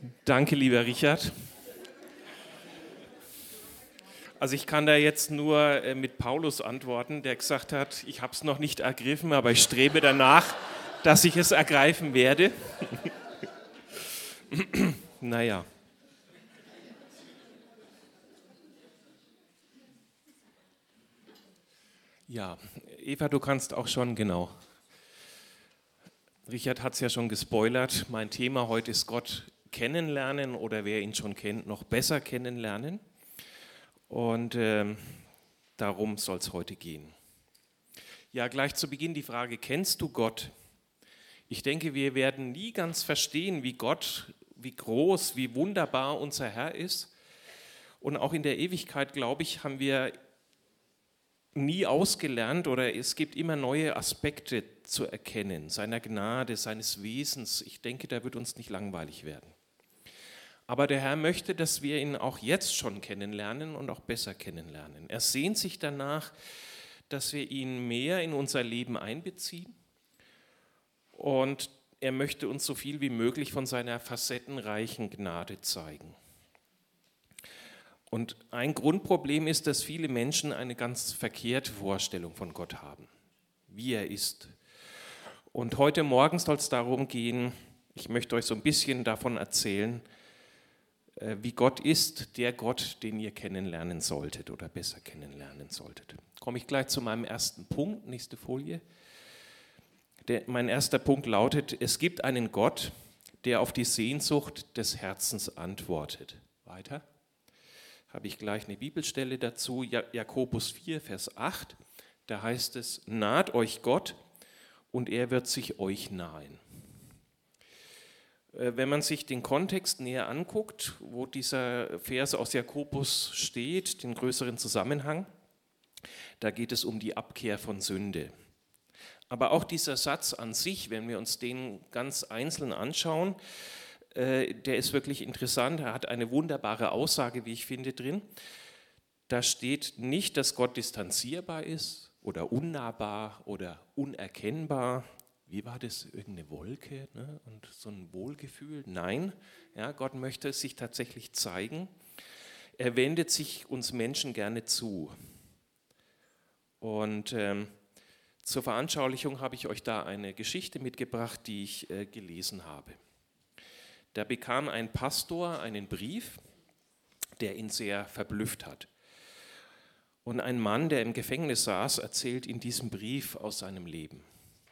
Danke, lieber Richard. Also ich kann da jetzt nur mit Paulus antworten, der gesagt hat, ich habe es noch nicht ergriffen, aber ich strebe danach, dass ich es ergreifen werde. Naja. Ja, Eva, du kannst auch schon, genau. Richard hat es ja schon gespoilert. Mein Thema heute ist Gott kennenlernen oder wer ihn schon kennt, noch besser kennenlernen. Und darum soll es heute gehen. Ja, gleich zu Beginn die Frage, kennst du Gott? Ich denke, wir werden nie ganz verstehen, wie Gott, wie groß, wie wunderbar unser Herr ist. Und auch in der Ewigkeit, glaube ich, haben wir nie ausgelernt oder es gibt immer neue Aspekte zu erkennen, seiner Gnade, seines Wesens. Ich denke, da wird uns nicht langweilig werden. Aber der Herr möchte, dass wir ihn auch jetzt schon kennenlernen und auch besser kennenlernen. Er sehnt sich danach, dass wir ihn mehr in unser Leben einbeziehen und er möchte uns so viel wie möglich von seiner facettenreichen Gnade zeigen. Und ein Grundproblem ist, dass viele Menschen eine ganz verkehrte Vorstellung von Gott haben, wie er ist. Und heute Morgen soll es darum gehen, ich möchte euch so ein bisschen davon erzählen, wie Gott ist, der Gott, den ihr kennenlernen solltet oder besser kennenlernen solltet. Komme ich gleich zu meinem ersten Punkt, nächste Folie. Mein erster Punkt lautet, es gibt einen Gott, der auf die Sehnsucht des Herzens antwortet. Weiter. Habe ich gleich eine Bibelstelle dazu, Jakobus 4, Vers 8, da heißt es, naht euch Gott und er wird sich euch nahen. Wenn man sich den Kontext näher anguckt, wo dieser Vers aus Jakobus steht, den größeren Zusammenhang, da geht es um die Abkehr von Sünde. Aber auch dieser Satz an sich, wenn wir uns den ganz einzeln anschauen, der ist wirklich interessant, er hat eine wunderbare Aussage, wie ich finde, drin. Da steht nicht, dass Gott distanzierbar ist oder unnahbar oder unerkennbar. Wie war das? Irgendeine Wolke, ne? Und so ein Wohlgefühl? Nein, ja, Gott möchte sich tatsächlich zeigen. Er wendet sich uns Menschen gerne zu. Und zur Veranschaulichung habe ich euch da eine Geschichte mitgebracht, die ich gelesen habe. Da bekam ein Pastor einen Brief, der ihn sehr verblüfft hat. Und ein Mann, der im Gefängnis saß, erzählt in diesem Brief aus seinem Leben.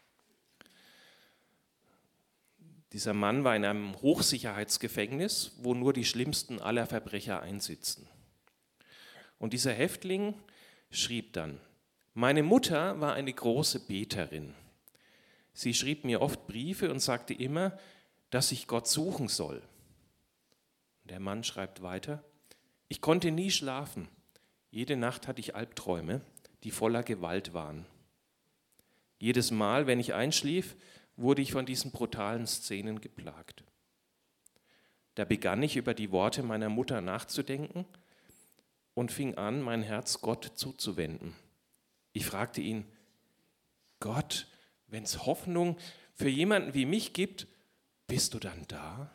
Dieser Mann war in einem Hochsicherheitsgefängnis, wo nur die schlimmsten aller Verbrecher einsitzen. Und dieser Häftling schrieb dann, meine Mutter war eine große Beterin. Sie schrieb mir oft Briefe und sagte immer, dass ich Gott suchen soll. Der Mann schreibt weiter, ich konnte nie schlafen. Jede Nacht hatte ich Albträume, die voller Gewalt waren. Jedes Mal, wenn ich einschlief, wurde ich von diesen brutalen Szenen geplagt. Da begann ich über die Worte meiner Mutter nachzudenken und fing an, mein Herz Gott zuzuwenden. Ich fragte ihn, Gott, wenn es Hoffnung für jemanden wie mich gibt, bist du dann da?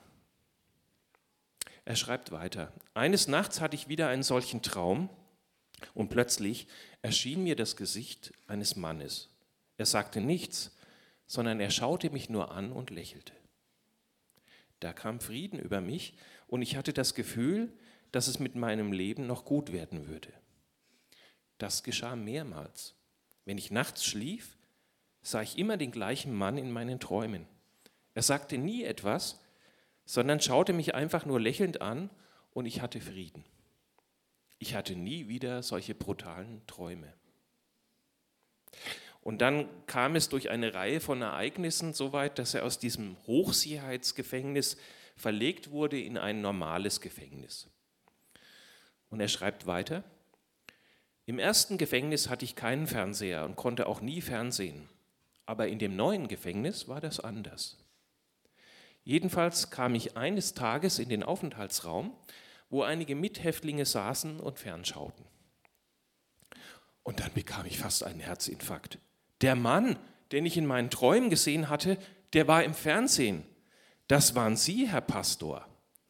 Er schreibt weiter, eines Nachts hatte ich wieder einen solchen Traum und plötzlich erschien mir das Gesicht eines Mannes. Er sagte nichts, sondern er schaute mich nur an und lächelte. Da kam Frieden über mich und ich hatte das Gefühl, dass es mit meinem Leben noch gut werden würde. Das geschah mehrmals. Wenn ich nachts schlief, sah ich immer den gleichen Mann in meinen Träumen. Er sagte nie etwas, sondern schaute mich einfach nur lächelnd an und ich hatte Frieden. Ich hatte nie wieder solche brutalen Träume. Und dann kam es durch eine Reihe von Ereignissen so weit, dass er aus diesem Hochsicherheitsgefängnis verlegt wurde in ein normales Gefängnis. Und er schreibt weiter, im ersten Gefängnis hatte ich keinen Fernseher und konnte auch nie Fernsehen. Aber in dem neuen Gefängnis war das anders. Jedenfalls kam ich eines Tages in den Aufenthaltsraum, wo einige Mithäftlinge saßen und fernschauten. Und dann bekam ich fast einen Herzinfarkt. Der Mann, den ich in meinen Träumen gesehen hatte, der war im Fernsehen. Das waren Sie, Herr Pastor.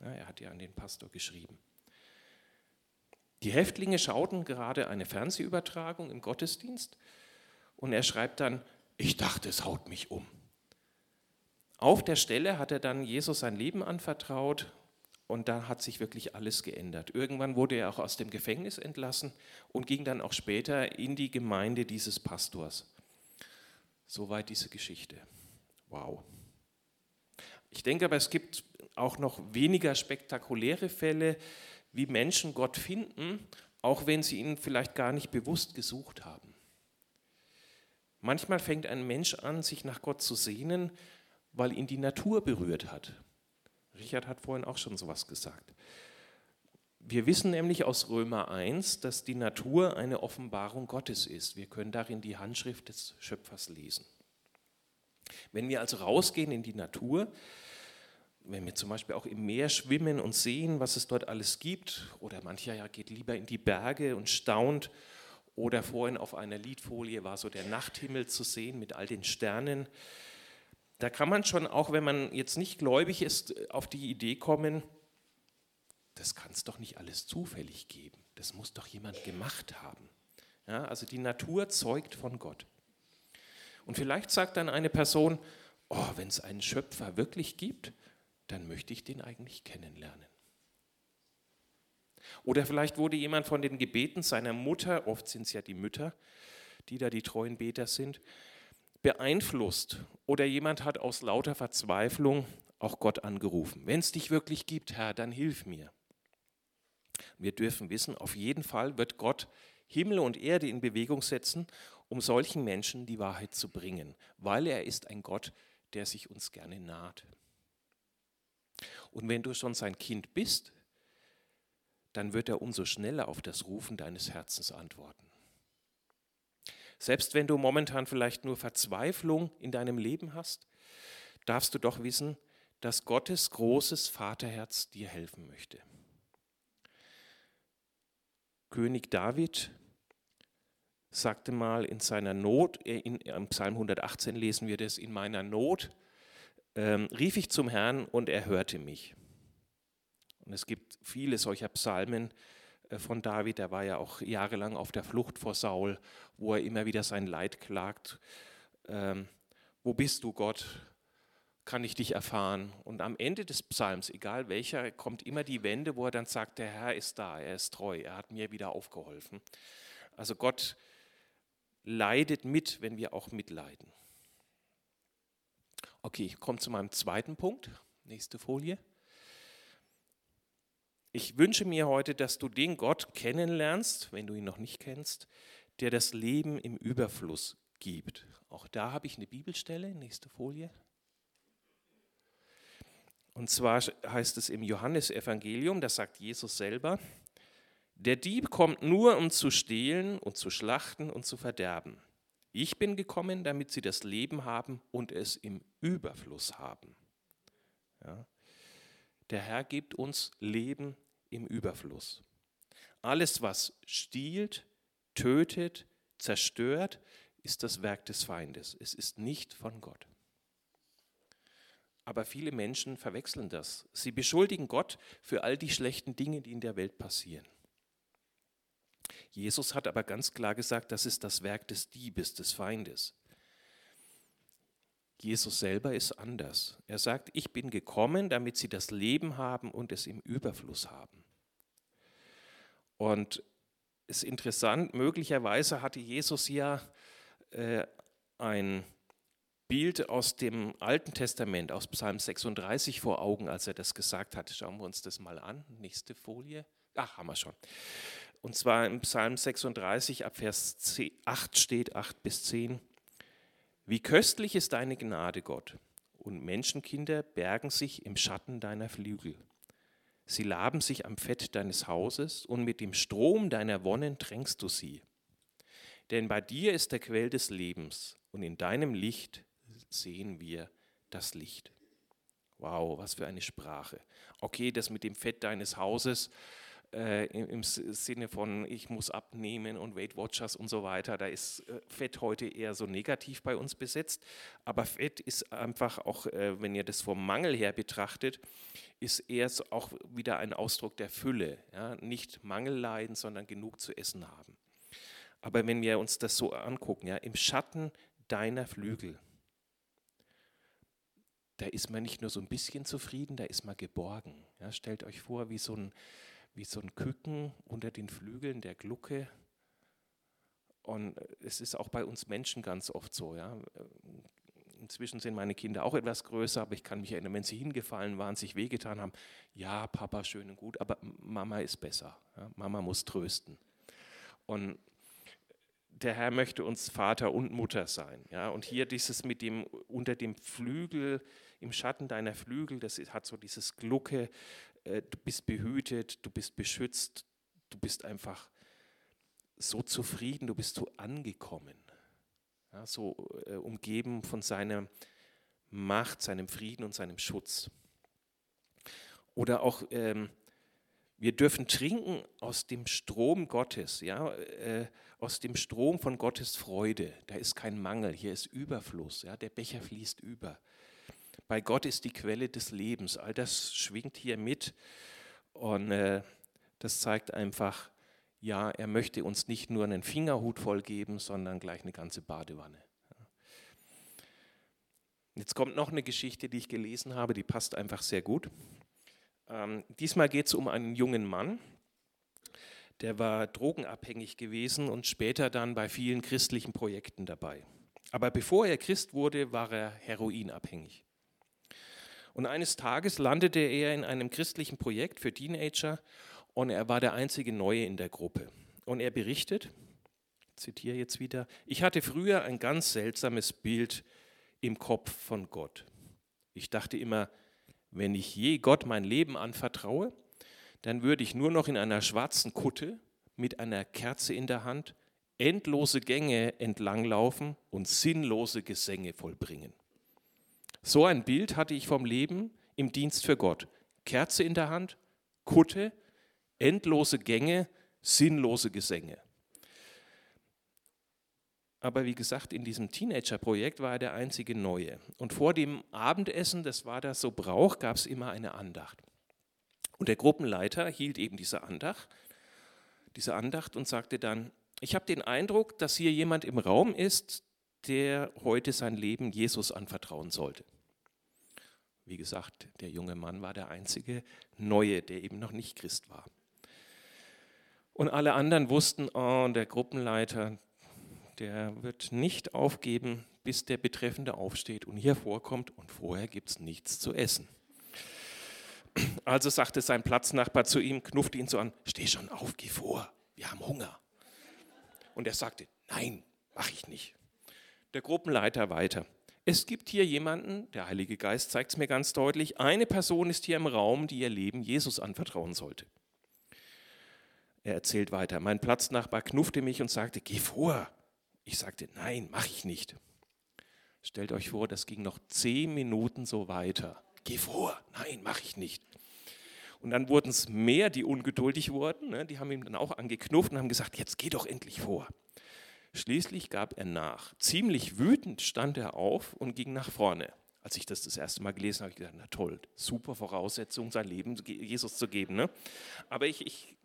Ja, er hat ja an den Pastor geschrieben. Die Häftlinge schauten gerade eine Fernsehübertragung im Gottesdienst und er schreibt dann, ich dachte, es haut mich um. Auf der Stelle hat er dann Jesus sein Leben anvertraut und da hat sich wirklich alles geändert. Irgendwann wurde er auch aus dem Gefängnis entlassen und ging dann auch später in die Gemeinde dieses Pastors. Soweit diese Geschichte. Wow. Ich denke aber, es gibt auch noch weniger spektakuläre Fälle, wie Menschen Gott finden, auch wenn sie ihn vielleicht gar nicht bewusst gesucht haben. Manchmal fängt ein Mensch an, sich nach Gott zu sehnen, weil ihn die Natur berührt hat. Richard hat vorhin auch schon sowas gesagt. Wir wissen nämlich aus Römer 1, dass die Natur eine Offenbarung Gottes ist. Wir können darin die Handschrift des Schöpfers lesen. Wenn wir also rausgehen in die Natur, wenn wir zum Beispiel auch im Meer schwimmen und sehen, was es dort alles gibt, oder mancher ja geht lieber in die Berge und staunt, oder vorhin auf einer Liedfolie war so der Nachthimmel zu sehen mit all den Sternen. Da kann man schon, auch wenn man jetzt nicht gläubig ist, auf die Idee kommen, das kann es doch nicht alles zufällig geben. Das muss doch jemand gemacht haben. Ja, also die Natur zeugt von Gott. Und vielleicht sagt dann eine Person, oh, wenn es einen Schöpfer wirklich gibt, dann möchte ich den eigentlich kennenlernen. Oder vielleicht wurde jemand von den Gebeten seiner Mutter, oft sind es ja die Mütter, die da die treuen Beter sind, beeinflusst. Oder jemand hat aus lauter Verzweiflung auch Gott angerufen. Wenn es dich wirklich gibt, Herr, dann hilf mir. Wir dürfen wissen, auf jeden Fall wird Gott Himmel und Erde in Bewegung setzen, um solchen Menschen die Wahrheit zu bringen, weil er ist ein Gott, der sich uns gerne naht. Und wenn du schon sein Kind bist, dann wird er umso schneller auf das Rufen deines Herzens antworten. Selbst wenn du momentan vielleicht nur Verzweiflung in deinem Leben hast, darfst du doch wissen, dass Gottes großes Vaterherz dir helfen möchte. König David sagte mal in seiner Not, im Psalm 118 lesen wir das, in meiner Not rief ich zum Herrn und er hörte mich. Und es gibt viele solcher Psalmen von David, der war ja auch jahrelang auf der Flucht vor Saul, wo er immer wieder sein Leid klagt. Wo bist du, Gott? Kann ich dich erfahren? Und am Ende des Psalms, egal welcher, kommt immer die Wende, wo er dann sagt, der Herr ist da, er ist treu, er hat mir wieder aufgeholfen. Also Gott leidet mit, wenn wir auch mitleiden. Okay, ich komme zu meinem zweiten Punkt. Nächste Folie. Ich wünsche mir heute, dass du den Gott kennenlernst, wenn du ihn noch nicht kennst, der das Leben im Überfluss gibt. Auch da habe ich eine Bibelstelle, nächste Folie. Und zwar heißt es im Johannesevangelium, das sagt Jesus selber, der Dieb kommt nur, um zu stehlen und zu schlachten und zu verderben. Ich bin gekommen, damit sie das Leben haben und es im Überfluss haben. Ja. Der Herr gibt uns Leben im Überfluss. Alles, was stiehlt, tötet, zerstört, ist das Werk des Feindes. Es ist nicht von Gott. Aber viele Menschen verwechseln das. Sie beschuldigen Gott für all die schlechten Dinge, die in der Welt passieren. Jesus hat aber ganz klar gesagt, das ist das Werk des Diebes, des Feindes. Jesus selber ist anders. Er sagt, ich bin gekommen, damit sie das Leben haben und es im Überfluss haben. Und es ist interessant, möglicherweise hatte Jesus ja ein Bild aus dem Alten Testament, aus Psalm 36 vor Augen, als er das gesagt hat. Schauen wir uns das mal an. Nächste Folie. Ach, haben wir schon. Und zwar im Psalm 36 ab Vers 8 steht, 8 bis 10. Wie köstlich ist deine Gnade, Gott, und Menschenkinder bergen sich im Schatten deiner Flügel. Sie laben sich am Fett deines Hauses und mit dem Strom deiner Wonnen tränkst du sie. Denn bei dir ist der Quell des Lebens und in deinem Licht sehen wir das Licht. Wow, was für eine Sprache. Okay, das mit dem Fett deines Hauses, im Sinne von, ich muss abnehmen und Weight Watchers und so weiter. Da ist Fett heute eher so negativ bei uns besetzt. Aber Fett ist einfach auch, wenn ihr das vom Mangel her betrachtet, ist eher so auch wieder ein Ausdruck der Fülle. Ja? Nicht Mangel leiden, sondern genug zu essen haben. Aber wenn wir uns das so angucken, ja, im Schatten deiner Flügel, da ist man nicht nur so ein bisschen zufrieden, da ist man geborgen. Ja, stellt euch vor, wie so ein Küken unter den Flügeln der Glucke. Und es ist auch bei uns Menschen ganz oft so. Ja. Inzwischen sind meine Kinder auch etwas größer, aber ich kann mich erinnern, wenn sie hingefallen waren, sich wehgetan haben, ja, Papa, schön und gut, aber Mama ist besser. Ja. Mama muss trösten. Und der Herr möchte uns Vater und Mutter sein. Ja? Und hier dieses mit dem unter dem Flügel, im Schatten deiner Flügel, das hat so dieses Glucke, du bist behütet, du bist beschützt, du bist einfach so zufrieden, du bist so angekommen. Ja? So umgeben von seiner Macht, seinem Frieden und seinem Schutz. Oder auch wir dürfen trinken aus dem Strom Gottes, ja, aus dem Strom von Gottes Freude. Da ist kein Mangel, hier ist Überfluss, ja, der Becher fließt über. Bei Gott ist die Quelle des Lebens, all das schwingt hier mit und das zeigt einfach, ja, er möchte uns nicht nur einen Fingerhut voll geben, sondern gleich eine ganze Badewanne. Jetzt kommt noch eine Geschichte, die ich gelesen habe, die passt einfach sehr gut. Diesmal geht es um einen jungen Mann, der war drogenabhängig gewesen und später dann bei vielen christlichen Projekten dabei. Aber bevor er Christ wurde, war er heroinabhängig. Und eines Tages landete er in einem christlichen Projekt für Teenager und er war der einzige Neue in der Gruppe. Und er berichtet, ich zitiere jetzt wieder, ich hatte früher ein ganz seltsames Bild im Kopf von Gott. Ich dachte immer, wenn ich je Gott mein Leben anvertraue, dann würde ich nur noch in einer schwarzen Kutte mit einer Kerze in der Hand endlose Gänge entlanglaufen und sinnlose Gesänge vollbringen. So ein Bild hatte ich vom Leben im Dienst für Gott. Kerze in der Hand, Kutte, endlose Gänge, sinnlose Gesänge. Aber wie gesagt, in diesem Teenager-Projekt war er der einzige Neue. Und vor dem Abendessen, das war das so Brauch, gab es immer eine Andacht. Und der Gruppenleiter hielt eben diese Andacht und sagte dann, ich habe den Eindruck, dass hier jemand im Raum ist, der heute sein Leben Jesus anvertrauen sollte. Wie gesagt, der junge Mann war der einzige Neue, der eben noch nicht Christ war. Und alle anderen wussten, oh, der Gruppenleiter, der wird nicht aufgeben, bis der Betreffende aufsteht und hier vorkommt und vorher gibt es nichts zu essen. Also sagte sein Platznachbar zu ihm, knuffte ihn so an, steh schon auf, geh vor, wir haben Hunger. Und er sagte, nein, mach ich nicht. Der Gruppenleiter weiter, es gibt hier jemanden, der Heilige Geist zeigt es mir ganz deutlich, eine Person ist hier im Raum, die ihr Leben Jesus anvertrauen sollte. Er erzählt weiter, mein Platznachbar knuffte mich und sagte, geh vor. Ich sagte, nein, mach ich nicht. Stellt euch vor, das ging noch 10 Minuten so weiter. Geh vor, nein, mach ich nicht. Und dann wurden es mehr, die ungeduldig wurden. Ne? Die haben ihm dann auch angeknufft und haben gesagt, jetzt geh doch endlich vor. Schließlich gab er nach. Ziemlich wütend stand er auf und ging nach vorne. Als ich das erste Mal gelesen habe, habe ich gedacht, na toll, super Voraussetzung, sein Leben Jesus zu geben. Ne? Aber ich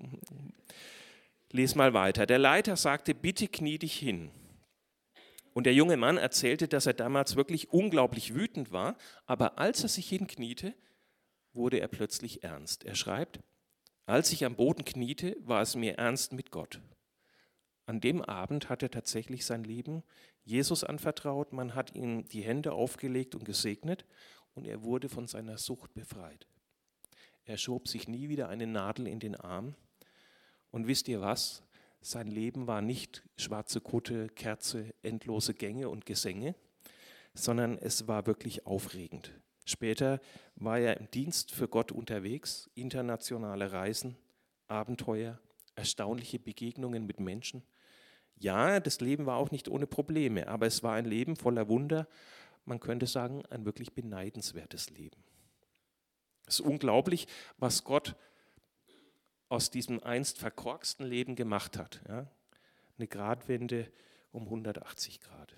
lese mal weiter. Der Leiter sagte, bitte knie dich hin. Und der junge Mann erzählte, dass er damals wirklich unglaublich wütend war, aber als er sich hinkniete, wurde er plötzlich ernst. Er schreibt, als ich am Boden kniete, war es mir ernst mit Gott. An dem Abend hat er tatsächlich sein Leben Jesus anvertraut, man hat ihm die Hände aufgelegt und gesegnet und er wurde von seiner Sucht befreit. Er schob sich nie wieder eine Nadel in den Arm und wisst ihr was? Sein Leben war nicht schwarze Kutte, Kerze, endlose Gänge und Gesänge, sondern es war wirklich aufregend. Später war er im Dienst für Gott unterwegs, internationale Reisen, Abenteuer, erstaunliche Begegnungen mit Menschen. Ja, das Leben war auch nicht ohne Probleme, aber es war ein Leben voller Wunder, man könnte sagen, ein wirklich beneidenswertes Leben. Es ist unglaublich, was Gott aus diesem einst verkorksten Leben gemacht hat. Ja? Eine Gradwende um 180 Grad.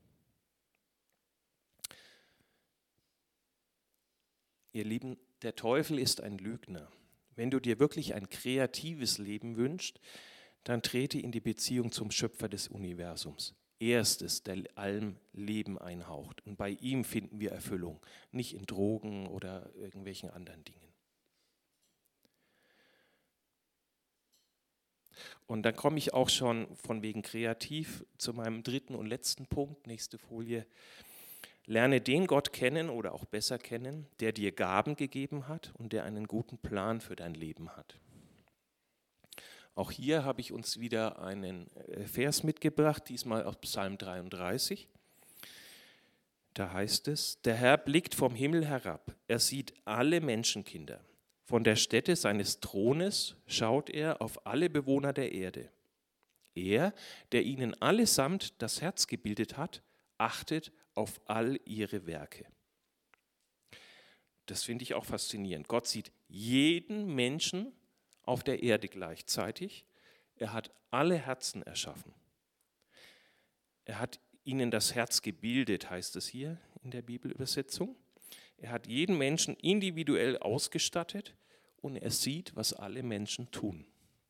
Ihr Lieben, der Teufel ist ein Lügner. Wenn du dir wirklich ein kreatives Leben wünschst, dann trete in die Beziehung zum Schöpfer des Universums. Er ist es, der allem Leben einhaucht. Und bei ihm finden wir Erfüllung, nicht in Drogen oder irgendwelchen anderen Dingen. Und dann komme ich auch schon von wegen kreativ zu meinem dritten und letzten Punkt, nächste Folie. Lerne den Gott kennen oder auch besser kennen, der dir Gaben gegeben hat und der einen guten Plan für dein Leben hat. Auch hier habe ich uns wieder einen Vers mitgebracht, diesmal aus Psalm 33. Da heißt es, der Herr blickt vom Himmel herab, er sieht alle Menschenkinder. Von der Stätte seines Thrones schaut er auf alle Bewohner der Erde. Er, der ihnen allesamt das Herz gebildet hat, achtet auf all ihre Werke. Das finde ich auch faszinierend. Gott sieht jeden Menschen auf der Erde gleichzeitig. Er hat alle Herzen erschaffen. Er hat ihnen das Herz gebildet, heißt es hier in der Bibelübersetzung. Er hat jeden Menschen individuell ausgestattet und er sieht, was alle Menschen tun.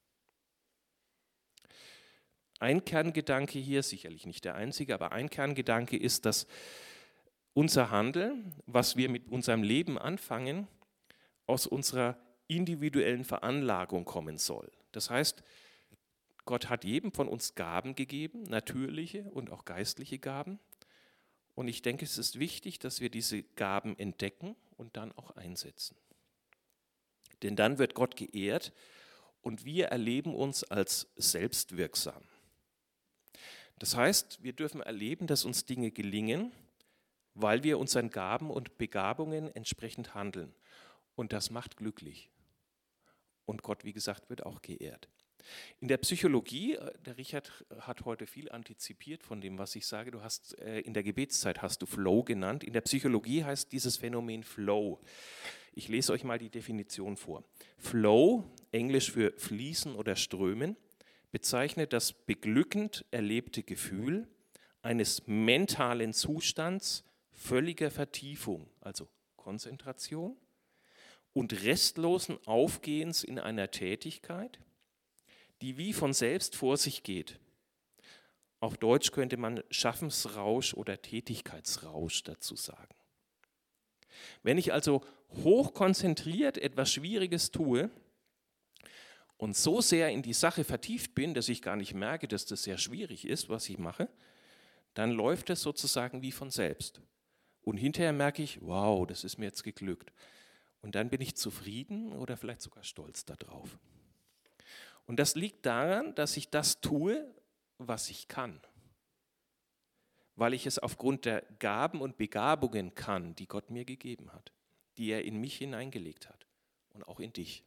Ein Kerngedanke hier, sicherlich nicht der einzige, aber ein Kerngedanke ist, dass unser Handeln, was wir mit unserem Leben anfangen, aus unserer individuellen Veranlagung kommen soll. Das heißt, Gott hat jedem von uns Gaben gegeben, natürliche und auch geistliche Gaben. Und ich denke, es ist wichtig, dass wir diese Gaben entdecken und dann auch einsetzen. Denn dann wird Gott geehrt und wir erleben uns als selbstwirksam. Das heißt, wir dürfen erleben, dass uns Dinge gelingen, weil wir unseren Gaben und Begabungen entsprechend handeln. Und das macht glücklich. Und Gott, wie gesagt, wird auch geehrt. In der Psychologie, der Richard hat heute viel antizipiert von dem, was ich sage, du hast in der Gebetszeit hast du Flow genannt. In der Psychologie heißt dieses Phänomen Flow. Ich lese euch mal die Definition vor. Flow, Englisch für fließen oder strömen, bezeichnet das beglückend erlebte Gefühl eines mentalen Zustands völliger Vertiefung, also Konzentration und restlosen Aufgehens in einer Tätigkeit, die wie von selbst vor sich geht. Auf Deutsch könnte man Schaffensrausch oder Tätigkeitsrausch dazu sagen. Wenn ich also hochkonzentriert etwas Schwieriges tue und so sehr in die Sache vertieft bin, dass ich gar nicht merke, dass das sehr schwierig ist, was ich mache, dann läuft es sozusagen wie von selbst. Und hinterher merke ich, wow, das ist mir jetzt geglückt. Und dann bin ich zufrieden oder vielleicht sogar stolz darauf. Und das liegt daran, dass ich das tue, was ich kann. Weil ich es aufgrund der Gaben und Begabungen kann, die Gott mir gegeben hat, die er in mich hineingelegt hat und auch in dich.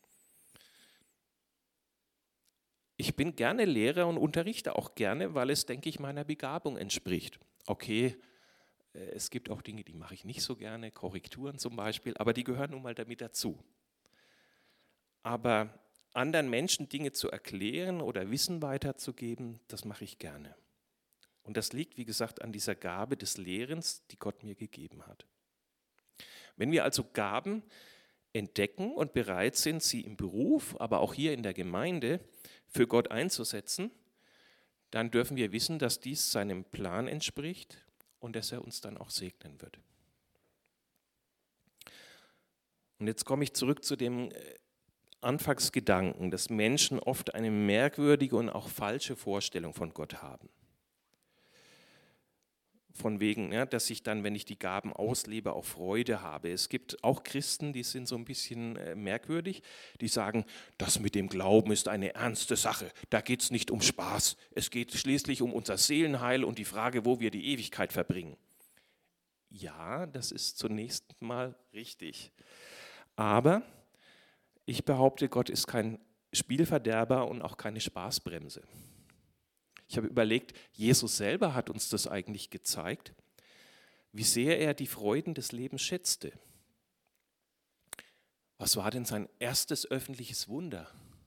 Ich bin gerne Lehrer und unterrichte auch gerne, weil es, denke ich, meiner Begabung entspricht. Okay, es gibt auch Dinge, die mache ich nicht so gerne, Korrekturen zum Beispiel, aber die gehören nun mal damit dazu. Aber anderen Menschen Dinge zu erklären oder Wissen weiterzugeben, das mache ich gerne. Und das liegt, wie gesagt, an dieser Gabe des Lehrens, die Gott mir gegeben hat. Wenn wir also Gaben entdecken und bereit sind, sie im Beruf, aber auch hier in der Gemeinde für Gott einzusetzen, dann dürfen wir wissen, dass dies seinem Plan entspricht und dass er uns dann auch segnen wird. Und jetzt komme ich zurück zu dem Anfangsgedanken, dass Menschen oft eine merkwürdige und auch falsche Vorstellung von Gott haben. Von wegen, ja, dass ich dann, wenn ich die Gaben auslebe, auch Freude habe. Es gibt auch Christen, die sind so ein bisschen merkwürdig, die sagen, das mit dem Glauben ist eine ernste Sache, da geht es nicht um Spaß, es geht schließlich um unser Seelenheil und die Frage, wo wir die Ewigkeit verbringen. Ja, das ist zunächst mal richtig. Aber ich behaupte, Gott ist kein Spielverderber und auch keine Spaßbremse. Ich habe überlegt, Jesus selber hat uns das eigentlich gezeigt, wie sehr er die Freuden des Lebens schätzte. Was war denn sein erstes öffentliches Wunder?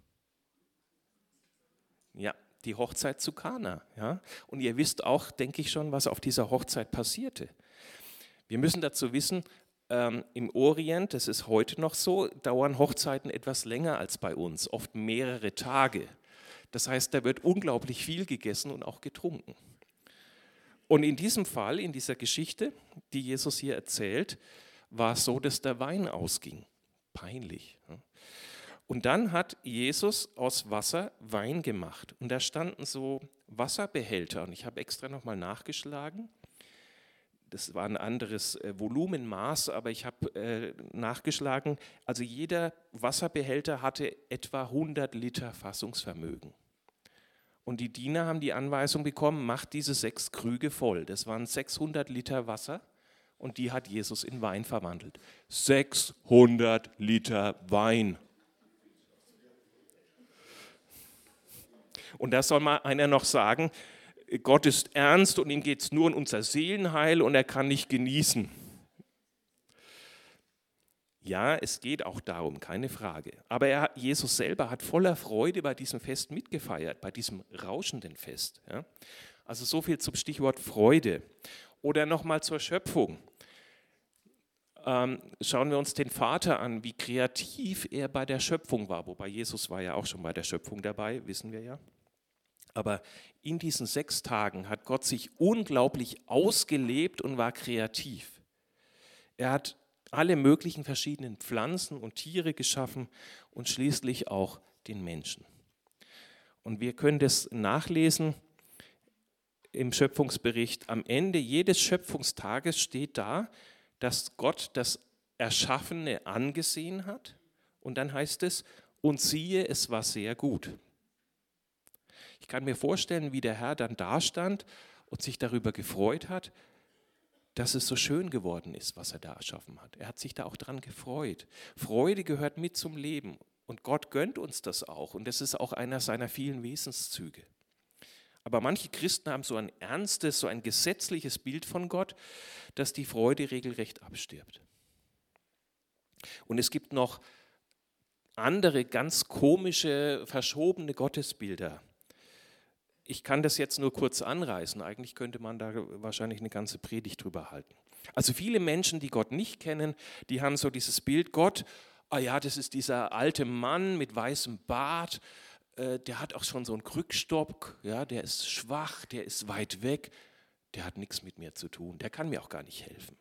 Ja, die Hochzeit zu Kana. Ja? Und ihr wisst auch, denke ich schon, was auf dieser Hochzeit passierte. Wir müssen dazu wissen, im Orient, das ist heute noch so, dauern Hochzeiten etwas länger als bei uns, oft mehrere Tage. Das heißt, da wird unglaublich viel gegessen und auch getrunken. Und in diesem Fall, in dieser Geschichte, die Jesus hier erzählt, war es so, dass der Wein ausging. Peinlich. Und dann hat Jesus aus Wasser Wein gemacht. Und da standen so Wasserbehälter. Und ich habe extra nochmal nachgeschlagen. Das war ein anderes Volumenmaß, aber ich habe nachgeschlagen. Also jeder Wasserbehälter hatte etwa 100 Liter Fassungsvermögen. Und die Diener haben die Anweisung bekommen, macht diese 6 Krüge voll. Das waren 600 Liter Wasser und die hat Jesus in Wein verwandelt. 600 Liter Wein. Und da soll mal einer noch sagen, Gott ist ernst und ihm geht es nur um unser Seelenheil und er kann nicht genießen. Ja, es geht auch darum, keine Frage. Aber Jesus selber hat voller Freude bei diesem Fest mitgefeiert, bei diesem rauschenden Fest. Ja? Also so viel zum Stichwort Freude. Oder nochmal zur Schöpfung. Schauen wir uns den Vater an, wie kreativ er bei der Schöpfung war. Wobei Jesus war ja auch schon bei der Schöpfung dabei, wissen wir ja. Aber in diesen 6 Tagen hat Gott sich unglaublich ausgelebt und war kreativ. Er hat alle möglichen verschiedenen Pflanzen und Tiere geschaffen und schließlich auch den Menschen. Und wir können das nachlesen im Schöpfungsbericht. Am Ende jedes Schöpfungstages steht da, dass Gott das Erschaffene angesehen hat. Und dann heißt es, und siehe, es war sehr gut. Ich kann mir vorstellen, wie der Herr dann dastand und sich darüber gefreut hat, dass es so schön geworden ist, was er da erschaffen hat. Er hat sich da auch dran gefreut. Freude gehört mit zum Leben und Gott gönnt uns das auch und das ist auch einer seiner vielen Wesenszüge. Aber manche Christen haben so ein ernstes, so ein gesetzliches Bild von Gott, dass die Freude regelrecht abstirbt. Und es gibt noch andere ganz komische, verschobene Gottesbilder. Ich kann das jetzt nur kurz anreißen. Eigentlich könnte man da wahrscheinlich eine ganze Predigt drüber halten. Also viele Menschen, die Gott nicht kennen, die haben so dieses Bild, Gott, ah ja, das ist dieser alte Mann mit weißem Bart, der hat auch schon so einen Krückstock, ja, der ist schwach, der ist weit weg, der hat nichts mit mir zu tun, der kann mir auch gar nicht helfen.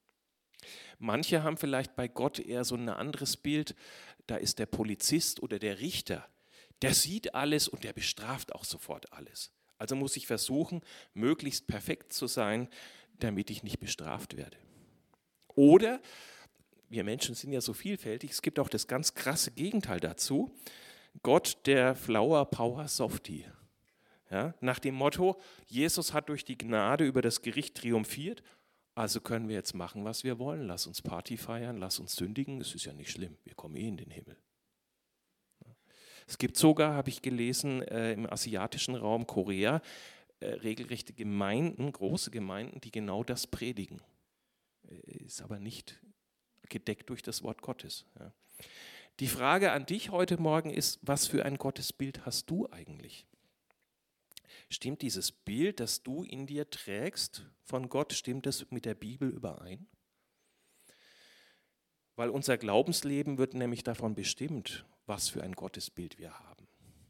Manche haben vielleicht bei Gott eher so ein anderes Bild, da ist der Polizist oder der Richter. Der sieht alles und der bestraft auch sofort alles. Also muss ich versuchen, möglichst perfekt zu sein, damit ich nicht bestraft werde. Oder, wir Menschen sind ja so vielfältig, es gibt auch das ganz krasse Gegenteil dazu. Gott, der Flower Power Softie. Ja, nach dem Motto, Jesus hat durch die Gnade über das Gericht triumphiert, also können wir jetzt machen, was wir wollen. Lass uns Party feiern, lass uns sündigen, es ist ja nicht schlimm, wir kommen in den Himmel. Es gibt sogar, habe ich gelesen, im asiatischen Raum Korea regelrechte Gemeinden, große Gemeinden, die genau das predigen. Ist aber nicht gedeckt durch das Wort Gottes. Ja. Die Frage an dich heute Morgen ist, was für ein Gottesbild hast du eigentlich? Stimmt dieses Bild, das du in dir trägst von Gott, stimmt es mit der Bibel überein? Weil unser Glaubensleben wird nämlich davon bestimmt, was für ein Gottesbild wir haben.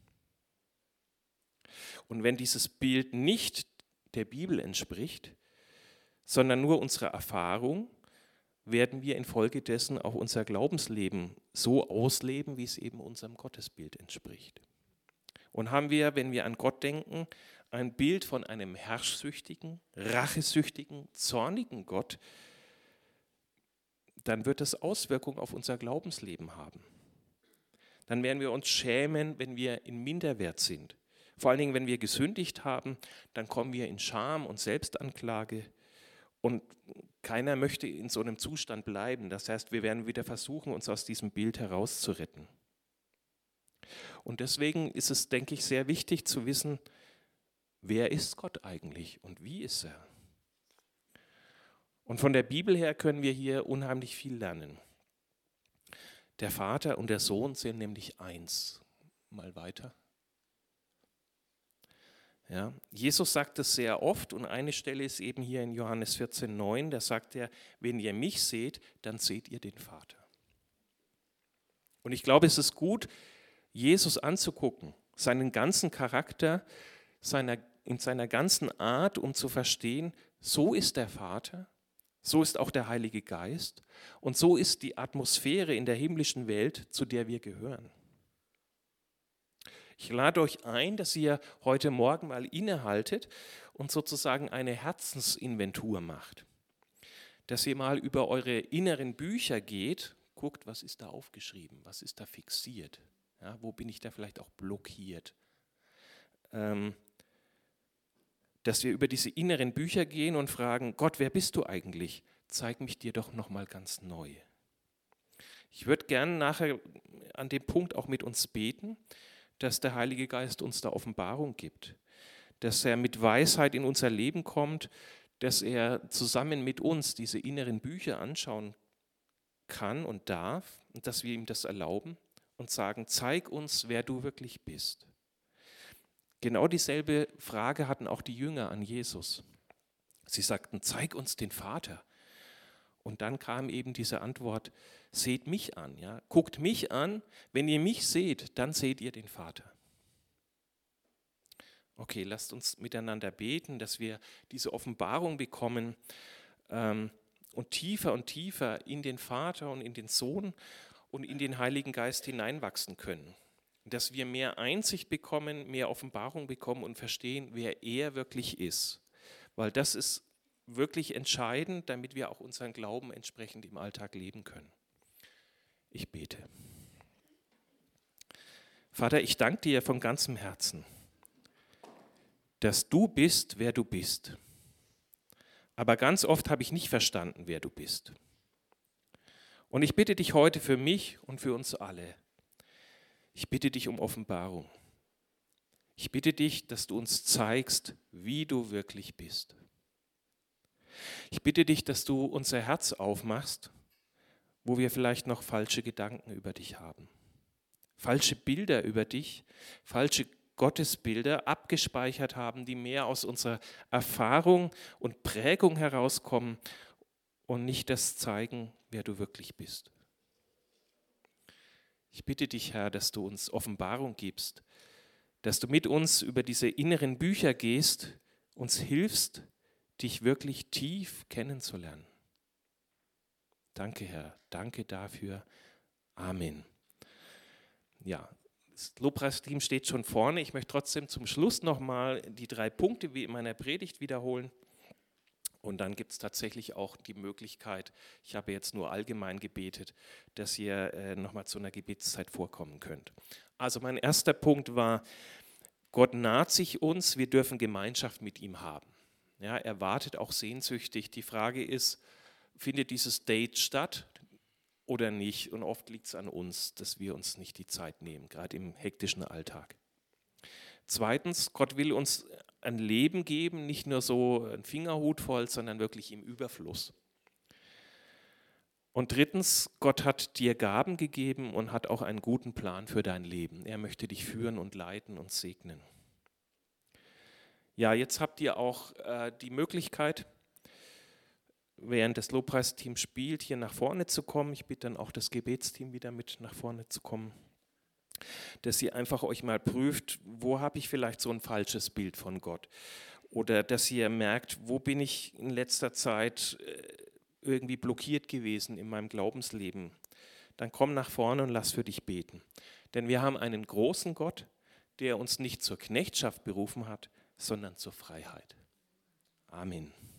Und wenn dieses Bild nicht der Bibel entspricht, sondern nur unserer Erfahrung, werden wir infolgedessen auch unser Glaubensleben so ausleben, wie es eben unserem Gottesbild entspricht. Und haben wir, wenn wir an Gott denken, ein Bild von einem herrschsüchtigen, rachesüchtigen, zornigen Gott, dann wird das Auswirkungen auf unser Glaubensleben haben. Dann werden wir uns schämen, wenn wir in Minderwert sind. Vor allen Dingen, wenn wir gesündigt haben, dann kommen wir in Scham und Selbstanklage und keiner möchte in so einem Zustand bleiben. Das heißt, wir werden wieder versuchen, uns aus diesem Bild herauszuretten. Und deswegen ist es, denke ich, sehr wichtig zu wissen, wer ist Gott eigentlich und wie ist er? Und von der Bibel her können wir hier unheimlich viel lernen. Der Vater und der Sohn sind nämlich eins. Mal weiter. Ja, Jesus sagt es sehr oft und eine Stelle ist eben hier in Johannes 14,9, da sagt er, wenn ihr mich seht, dann seht ihr den Vater. Und ich glaube, es ist gut, Jesus anzugucken, seinen ganzen Charakter, in seiner ganzen Art, um zu verstehen, so ist der Vater, so ist auch der Heilige Geist und so ist die Atmosphäre in der himmlischen Welt, zu der wir gehören. Ich lade euch ein, dass ihr heute Morgen mal innehaltet und sozusagen eine Herzensinventur macht. Dass ihr mal über eure inneren Bücher geht, guckt, was ist da aufgeschrieben, was ist da fixiert, ja, wo bin ich da vielleicht auch blockiert. Dass wir über diese inneren Bücher gehen und fragen, Gott, wer bist du eigentlich? Zeig mich dir doch nochmal ganz neu. Ich würde gerne nachher an dem Punkt auch mit uns beten, dass der Heilige Geist uns da Offenbarung gibt, dass er mit Weisheit in unser Leben kommt, dass er zusammen mit uns diese inneren Bücher anschauen kann und darf und dass wir ihm das erlauben und sagen, zeig uns, wer du wirklich bist. Genau dieselbe Frage hatten auch die Jünger an Jesus. Sie sagten, zeig uns den Vater. Und dann kam eben diese Antwort, seht mich an, ja? Guckt mich an, wenn ihr mich seht, dann seht ihr den Vater. Okay, lasst uns miteinander beten, dass wir diese Offenbarung bekommen und tiefer in den Vater und in den Sohn und in den Heiligen Geist hineinwachsen können. Dass wir mehr Einsicht bekommen, mehr Offenbarung bekommen und verstehen, wer er wirklich ist. Weil das ist wirklich entscheidend, damit wir auch unseren Glauben entsprechend im Alltag leben können. Ich bete. Vater, ich danke dir von ganzem Herzen, dass du bist, wer du bist. Aber ganz oft habe ich nicht verstanden, wer du bist. Und ich bitte dich heute für mich und für uns alle. Ich bitte dich um Offenbarung. Ich bitte dich, dass du uns zeigst, wie du wirklich bist. Ich bitte dich, dass du unser Herz aufmachst, wo wir vielleicht noch falsche Gedanken über dich haben. Falsche Bilder über dich, falsche Gottesbilder abgespeichert haben, die mehr aus unserer Erfahrung und Prägung herauskommen und nicht das zeigen, wer du wirklich bist. Ich bitte dich, Herr, dass du uns Offenbarung gibst, dass du mit uns über diese inneren Bücher gehst, uns hilfst, dich wirklich tief kennenzulernen. Danke, Herr, danke dafür. Amen. Ja, das Lobpreisteam steht schon vorne. Ich möchte trotzdem zum Schluss nochmal die 3 Punkte wie in meiner Predigt wiederholen. Und dann gibt es tatsächlich auch die Möglichkeit, ich habe jetzt nur allgemein gebetet, dass ihr nochmal zu einer Gebetszeit vorkommen könnt. Also mein erster Punkt war, Gott naht sich uns, wir dürfen Gemeinschaft mit ihm haben. Ja, er wartet auch sehnsüchtig. Die Frage ist, findet dieses Date statt oder nicht? Und oft liegt es an uns, dass wir uns nicht die Zeit nehmen, gerade im hektischen Alltag. Zweitens, Gott will uns ein Leben geben, nicht nur so ein Fingerhut voll, sondern wirklich im Überfluss. Und drittens, Gott hat dir Gaben gegeben und hat auch einen guten Plan für dein Leben. Er möchte dich führen und leiten und segnen. Ja, jetzt habt ihr auch die Möglichkeit, während das Lobpreisteam spielt, hier nach vorne zu kommen. Ich bitte dann auch das Gebetsteam wieder mit nach vorne zu kommen. Dass ihr einfach euch mal prüft, wo habe ich vielleicht so ein falsches Bild von Gott? Oder dass ihr merkt, wo bin ich in letzter Zeit irgendwie blockiert gewesen in meinem Glaubensleben? Dann komm nach vorne und lass für dich beten. Denn wir haben einen großen Gott, der uns nicht zur Knechtschaft berufen hat, sondern zur Freiheit. Amen.